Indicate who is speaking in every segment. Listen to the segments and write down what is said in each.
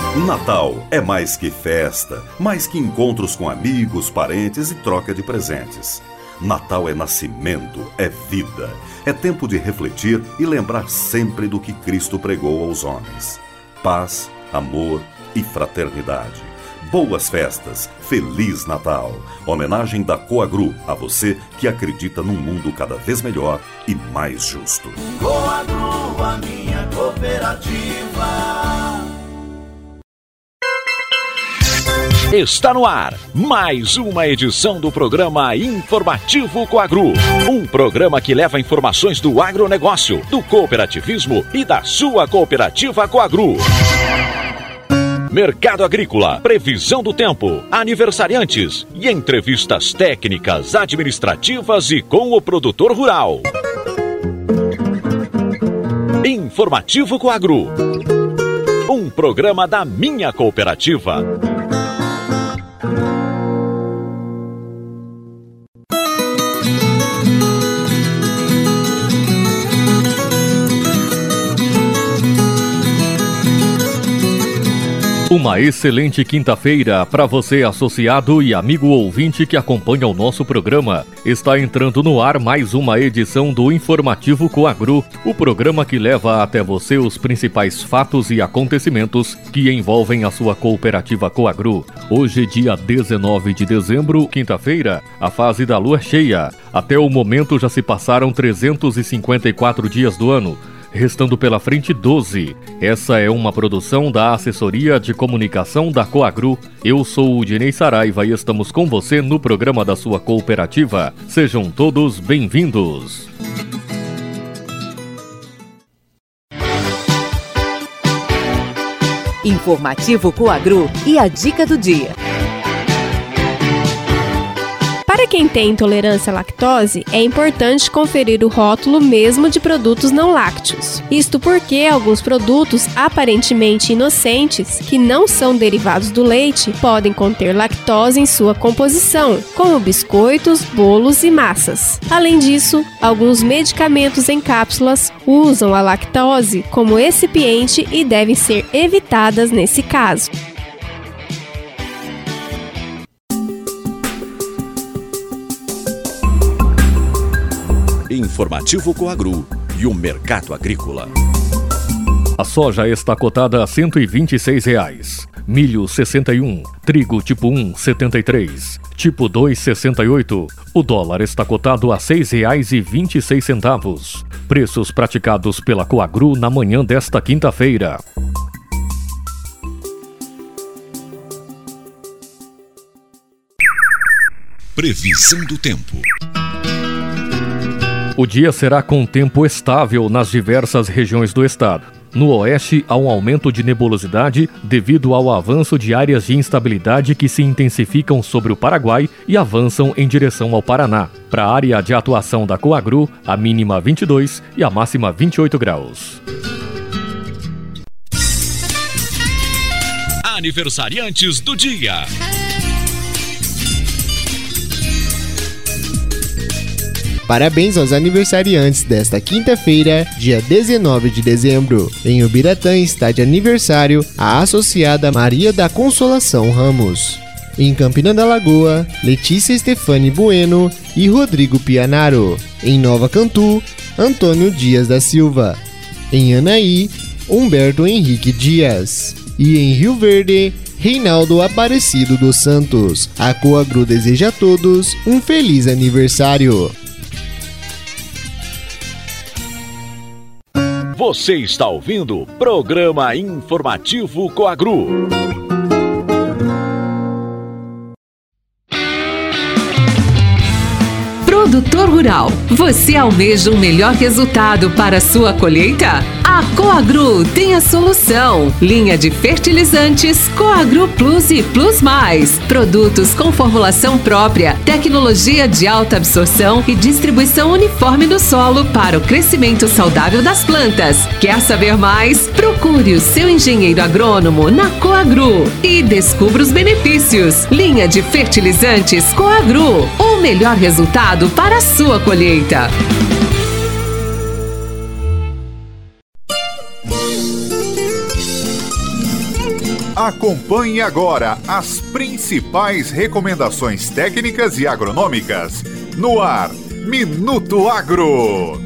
Speaker 1: Natal é mais que festa, mais que encontros com amigos, parentes e troca de presentes. Natal é nascimento, é vida, é tempo de refletir e lembrar sempre do que Cristo pregou aos homens. Paz, amor e fraternidade. Boas festas, Feliz Natal. Homenagem da Coagru a você que acredita num mundo cada vez melhor e mais justo.
Speaker 2: Coagru, a minha cooperativa.
Speaker 3: Está no ar mais uma edição do programa Informativo Coagru. Um programa que leva informações do agronegócio, do cooperativismo e da sua cooperativa Coagru. Mercado agrícola, previsão do tempo, aniversariantes e entrevistas técnicas, administrativas e com o produtor rural. Informativo Coagru. Um programa da minha cooperativa.
Speaker 4: Uma excelente quinta-feira para você, associado e amigo ouvinte que acompanha o nosso programa. Está entrando no ar mais uma edição do Informativo Coagru, o programa que leva até você os principais fatos e acontecimentos que envolvem a sua cooperativa Coagru. Hoje, dia 19 de dezembro, quinta-feira, a fase da lua cheia. Até o momento já se passaram 354 dias do ano, restando pela frente 12. Essa é uma produção da Assessoria de Comunicação da Coagru. Eu sou o Dinei Saraiva e estamos com você no programa da sua cooperativa. Sejam todos bem-vindos.
Speaker 5: Informativo Coagru e a dica do dia.
Speaker 6: Para quem tem intolerância à lactose, é importante conferir o rótulo mesmo de produtos não lácteos. Isto porque alguns produtos aparentemente inocentes, que não são derivados do leite, podem conter lactose em sua composição, como biscoitos, bolos e massas. Além disso, alguns medicamentos em cápsulas usam a lactose como excipiente e devem ser evitadas nesse caso.
Speaker 3: Informativo Coagru e o mercado agrícola.
Speaker 4: A soja está cotada a R$ 126, milho 61, trigo tipo 1, 73, tipo 2, 68. O dólar está cotado a R$ 6,26. Preços praticados pela Coagru na manhã desta quinta-feira.
Speaker 3: Previsão do tempo.
Speaker 4: O dia será com tempo estável nas diversas regiões do estado. No oeste, há um aumento de nebulosidade devido ao avanço de áreas de instabilidade que se intensificam sobre o Paraguai e avançam em direção ao Paraná. Para a área de atuação da Coagru, a mínima 22 e a máxima 28 graus.
Speaker 3: Aniversariantes do dia.
Speaker 7: Parabéns aos aniversariantes desta quinta-feira, dia 19 de dezembro. Em Ubiratã está de aniversário a associada Maria da Consolação Ramos. Em Campina da Lagoa, Letícia Stefani Bueno e Rodrigo Pianaro. Em Nova Cantu, Antônio Dias da Silva. Em Anaí, Humberto Henrique Dias. E em Rio Verde, Reinaldo Aparecido dos Santos. A Coagru deseja a todos um feliz aniversário.
Speaker 3: Você está ouvindo o programa Informativo Coagru.
Speaker 8: Produtor rural, você almeja um melhor resultado para a sua colheita? A Coagru tem a solução. Linha de fertilizantes Coagru Plus e Plus Mais. Produtos com formulação própria, tecnologia de alta absorção e distribuição uniforme no solo para o crescimento saudável das plantas. Quer saber mais? Procure o seu engenheiro agrônomo na Coagru e descubra os benefícios. Linha de fertilizantes Coagru. O melhor resultado para a sua colheita.
Speaker 9: Acompanhe agora as principais recomendações técnicas e agronômicas. No ar, Minuto Agro.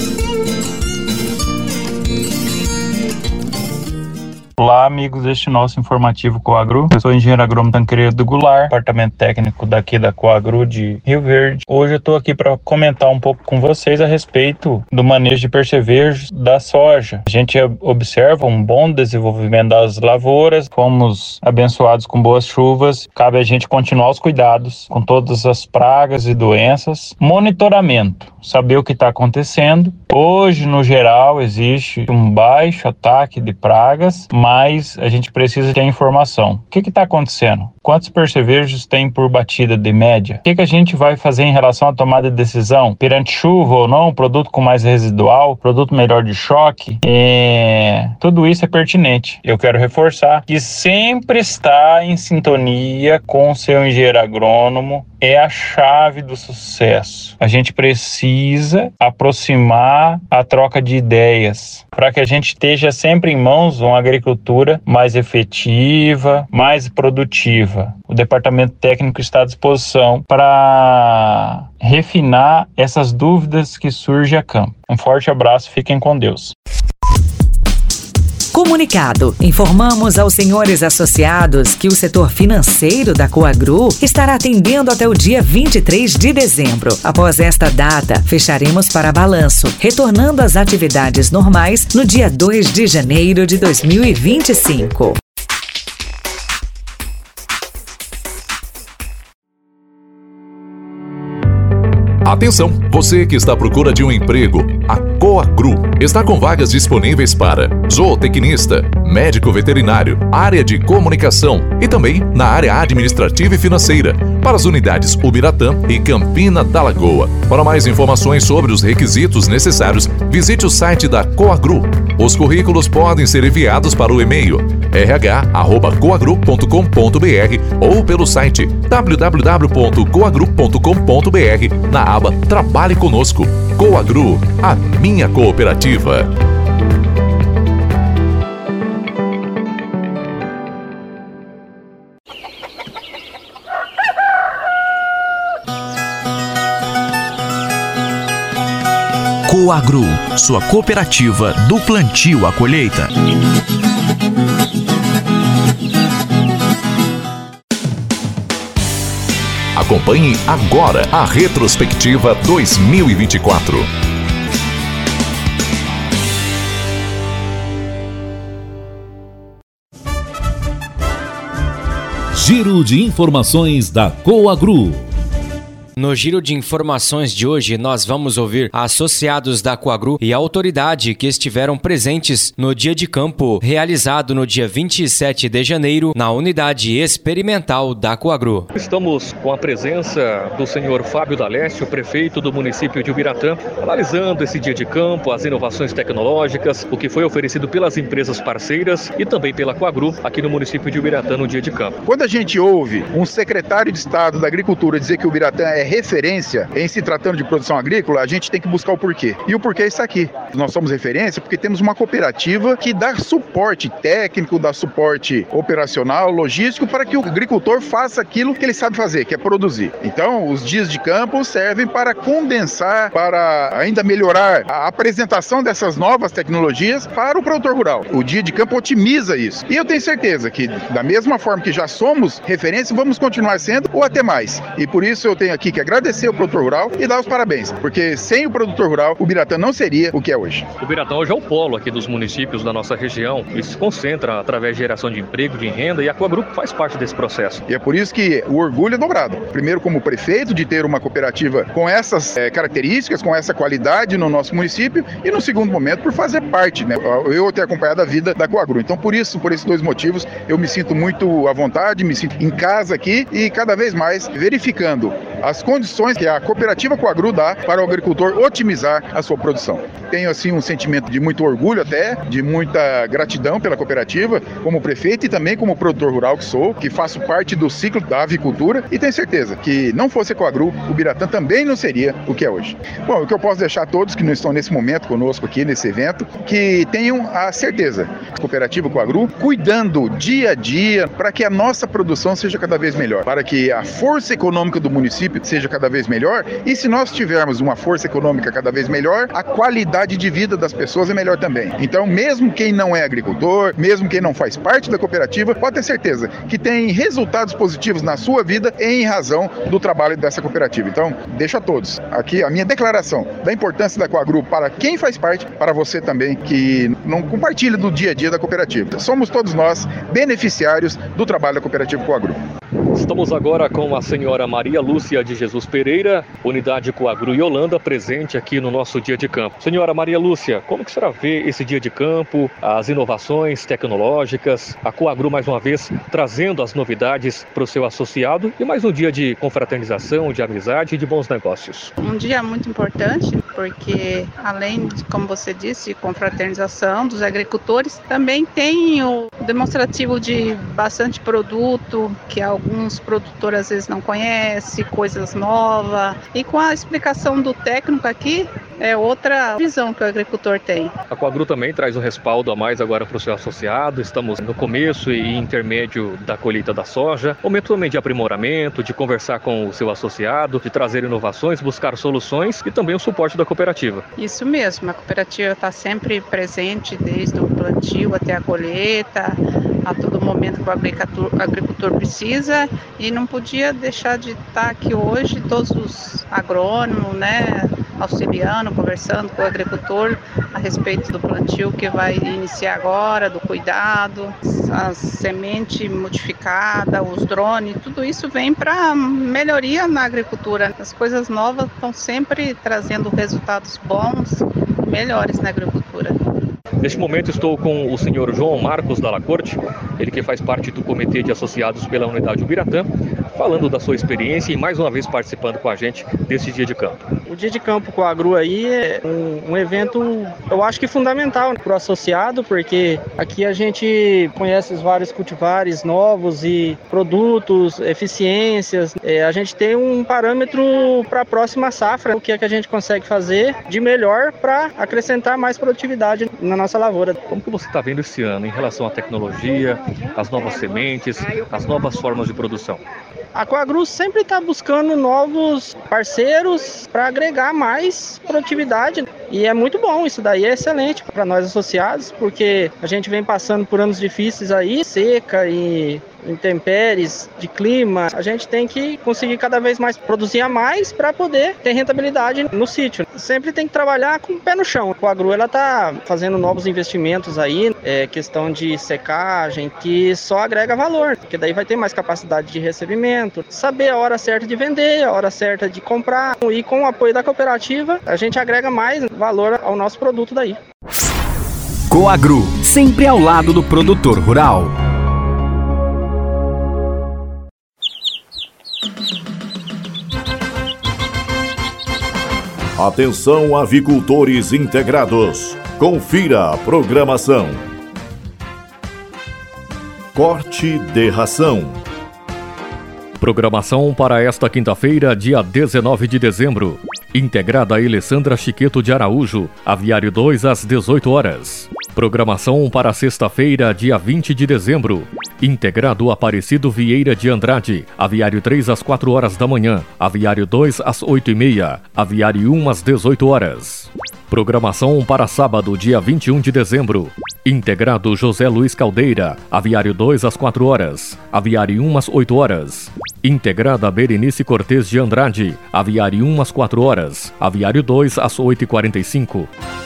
Speaker 10: Olá, amigos deste nosso informativo Coagro. Eu sou o engenheiro agrônomo Tancredo Goulart, departamento técnico daqui da Coagro de Rio Verde. Hoje eu estou aqui para comentar um pouco com vocês a respeito do manejo de percevejos da soja. A gente observa um bom desenvolvimento das lavouras, fomos abençoados com boas chuvas. Cabe a gente continuar os cuidados com todas as pragas e doenças. Monitoramento, saber o que está acontecendo. Hoje, no geral, existe um baixo ataque de pragas, mas a gente precisa ter informação. O que está acontecendo? Quantos percevejos tem por batida de média? O que a gente vai fazer em relação à tomada de decisão? Perante chuva ou não, produto com mais residual, produto melhor de choque? Tudo isso é pertinente. Eu quero reforçar que sempre estar em sintonia com o seu engenheiro agrônomo é a chave do sucesso. A gente precisa aproximar a troca de ideias para que a gente esteja sempre em mãos uma agricultura mais efetiva, mais produtiva. O departamento técnico está à disposição para refinar essas dúvidas que surgem a campo. Um forte abraço, fiquem com Deus.
Speaker 11: Comunicado. Informamos aos senhores associados que o setor financeiro da Coagro estará atendendo até o dia 23 de dezembro. Após esta data, fecharemos para balanço, retornando às atividades normais no dia 2 de janeiro de 2025.
Speaker 12: Atenção, você que está à procura de um emprego, a Coagro está com vagas disponíveis para zootecnista, médico veterinário, área de comunicação e também na área administrativa e financeira, para as unidades Ubiratã e Campina da Lagoa. Para mais informações sobre os requisitos necessários, visite o site da Coagro. Os currículos podem ser enviados para o e-mail rh@coagro.com.br ou pelo site www.coagro.com.br na aba Trabalhe Conosco. Coagro, a minha cooperativa.
Speaker 13: Coagro, sua cooperativa do plantio à colheita.
Speaker 12: Acompanhe agora a retrospectiva 2024.
Speaker 14: Giro de informações da Coagro.
Speaker 15: No giro de informações de hoje, nós vamos ouvir associados da Coagro e a autoridade que estiveram presentes no dia de campo realizado no dia 27 de janeiro na unidade experimental da Coagro.
Speaker 4: Estamos com a presença do senhor Fábio D'Alessio, prefeito do município de Ubiratã, analisando esse dia de campo, as inovações tecnológicas, o que foi oferecido pelas empresas parceiras e também pela Coagro aqui no município de Ubiratã no dia de campo.
Speaker 16: Quando a gente ouve um secretário de Estado da Agricultura dizer que o Ubiratã é referência em se tratando de produção agrícola, a gente tem que buscar o porquê. E o porquê está aqui. Nós somos referência porque temos uma cooperativa que dá suporte técnico, dá suporte operacional, logístico, para que o agricultor faça aquilo que ele sabe fazer, que é produzir. Então, os dias de campo servem para condensar, para ainda melhorar a apresentação dessas novas tecnologias para o produtor rural. O dia de campo otimiza isso. E eu tenho certeza que, da mesma forma que já somos referência, vamos continuar sendo ou até mais. E por isso eu tenho aqui que agradecer ao produtor rural e dar os parabéns, porque sem o produtor rural, o Ubiratã não seria o que é hoje.
Speaker 4: O Ubiratã hoje é o polo aqui dos municípios da nossa região e se concentra através de geração de emprego, de renda, e a Coagro faz parte desse processo.
Speaker 16: E é por isso que o orgulho é dobrado. Primeiro, como prefeito, de ter uma cooperativa com essas características, com essa qualidade no nosso município, e no segundo momento, por fazer parte, né? Eu ter acompanhado a vida da Coagro. Então, por esses dois motivos, eu me sinto muito à vontade, me sinto em casa aqui e cada vez mais verificando as condições que a cooperativa Coagro dá para o agricultor otimizar a sua produção. tenho assim um sentimento de muito orgulho até, de muita gratidão pela cooperativa, como prefeito e também como produtor rural que sou, que faço parte do ciclo da avicultura e tenho certeza que não fosse a Coagru, o Biratã também não seria o que é hoje. Bom, o que eu posso deixar a todos que não estão nesse momento conosco aqui nesse evento, que tenham a certeza, a cooperativa Coagru, cuidando dia a dia para que a nossa produção seja cada vez melhor, para que a força econômica do município seja cada vez melhor, e se nós tivermos uma força econômica cada vez melhor, a qualidade de vida das pessoas é melhor também. Então, mesmo quem não é agricultor, mesmo quem não faz parte da cooperativa, pode ter certeza que tem resultados positivos na sua vida em razão do trabalho dessa cooperativa. Então, deixo a todos aqui a minha declaração da importância da Coagru para quem faz parte, para você também que não compartilha do dia a dia da cooperativa. Somos todos nós beneficiários do trabalho da cooperativa Coagru.
Speaker 4: Estamos agora com a senhora Maria Lúcia de Jesus Pereira, unidade Coagru Yolanda, presente aqui no nosso dia de campo. Senhora Maria Lúcia, como que a senhora vê esse dia de campo, as inovações tecnológicas, a Coagru mais uma vez trazendo as novidades para o seu associado e mais um dia de confraternização, de amizade e de bons negócios?
Speaker 17: Um dia muito importante porque além de, como você disse, confraternização dos agricultores, também tem o demonstrativo de bastante produto que alguns produtores às vezes não conhecem, coisas novas, e com a explicação do técnico aqui, é outra visão que o agricultor tem.
Speaker 4: A Coagru também traz um respaldo a mais agora para o seu associado. Estamos no começo e intermédio da colheita da soja. Momento também de aprimoramento, de conversar com o seu associado, de trazer inovações, buscar soluções e também o suporte da cooperativa.
Speaker 17: Isso mesmo, a cooperativa está sempre presente desde o plantio até a colheita, a todo momento que o agricultor precisa, e não podia deixar de estar aqui hoje, todos os agrônomos, né, auxiliando, conversando com o agricultor a respeito do plantio que vai iniciar agora, do cuidado, a semente modificada, os drones, tudo isso vem para melhoria na agricultura. As coisas novas estão sempre trazendo resultados bons, melhores na agricultura.
Speaker 4: Neste momento estou com o senhor João Marcos Dalla Corte, ele que faz parte do Comitê de Associados pela Unidade Ubiratã, falando da sua experiência e mais uma vez participando com a gente desse dia de campo.
Speaker 18: O dia de campo com a Agru aí é um evento, eu acho que fundamental para o associado, porque aqui a gente conhece os vários cultivares novos e produtos, eficiências. A gente tem um parâmetro para a próxima safra, o que é que a gente consegue fazer de melhor para acrescentar mais produtividade na nossa lavoura.
Speaker 4: Como que você está vendo esse ano em relação à tecnologia, as novas sementes, as novas formas de produção?
Speaker 18: A Coagru sempre está buscando novos parceiros para agregar mais produtividade, e é muito bom, isso daí é excelente para nós associados, porque a gente vem passando por anos difíceis aí, seca e intempéries de clima. A gente tem que conseguir cada vez mais produzir a mais para poder ter rentabilidade no sítio. Sempre tem que trabalhar com o pé no chão. A Coagru ela está fazendo novos investimentos aí, questão de secagem, que só agrega valor, porque daí vai ter mais capacidade de recebimento, saber a hora certa de vender, a hora certa de comprar, e com o apoio da cooperativa a gente agrega mais valor ao nosso produto daí.
Speaker 13: Coagru, sempre ao lado do produtor rural.
Speaker 14: Atenção, avicultores integrados. Confira a programação. Corte de ração.
Speaker 4: Programação para esta quinta-feira, dia 19 de dezembro. Integrada a Alessandra Chiqueto de Araújo, Aviário 2 às 18 horas. Programação para sexta-feira, dia 20 de dezembro. Integrado Aparecido Vieira de Andrade, Aviário 3 às 4 horas da manhã, Aviário 2 às 8h30, Aviário 1 às 18 horas. Programação para sábado, dia 21 de dezembro. Integrado José Luiz Caldeira, Aviário 2 às 4 horas, Aviário 1 às 8 horas. Integrada Berenice Cortez de Andrade, Aviário 1 às 4 horas, Aviário 2 às 8h45.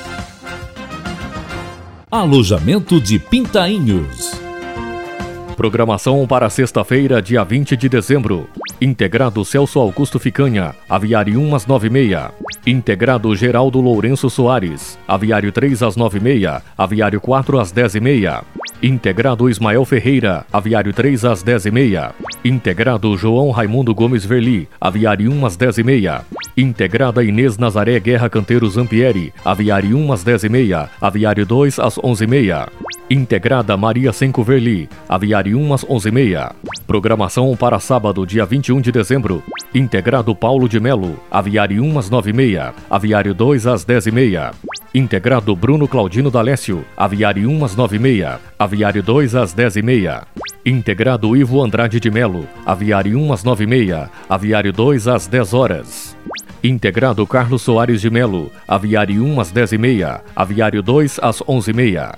Speaker 14: Alojamento de Pintainhos.
Speaker 4: Programação para sexta-feira, dia 20 de dezembro. Integrado Celso Augusto Ficanha, Aviário 1 às 9h30. Integrado Geraldo Lourenço Soares, Aviário 3 às 9h30, Aviário 4 às 10h30. Integrado Ismael Ferreira, Aviário 3 às 10h30. Integrado João Raimundo Gomes Verli, Aviário 1 às 10h30. Integrada Inês Nazaré Guerra Canteiro Zampieri, Aviário 1 às 10h30, Aviário 2 às 11h30. Integrada Maria Senco Verli, Aviário 1 às 11h30. Programação para sábado, dia 21 de dezembro. Integrado Paulo de Melo, Aviário 1 às 9h30, Aviário 2 às 10h30. Integrado Bruno Claudino D'Alessio, Aviário 1 às 9h30, Aviário 2 às 10h30. Integrado Ivo Andrade de Melo, Aviário 1 às 9h30, Aviário 2 às 10h. Integrado Carlos Soares de Melo, Aviário 1 às 10h30, Aviário 2 às 11h30.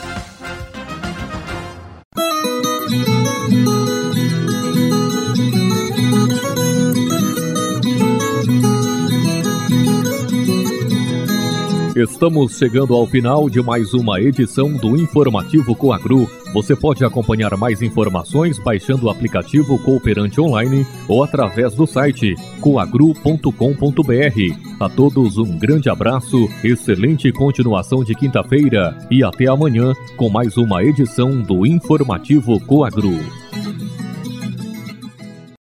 Speaker 4: Estamos chegando ao final de mais uma edição do Informativo Coagru. Você pode acompanhar mais informações baixando o aplicativo Cooperante Online ou através do site coagru.com.br. A todos um grande abraço, excelente continuação de quinta-feira e até amanhã com mais uma edição do Informativo Coagru.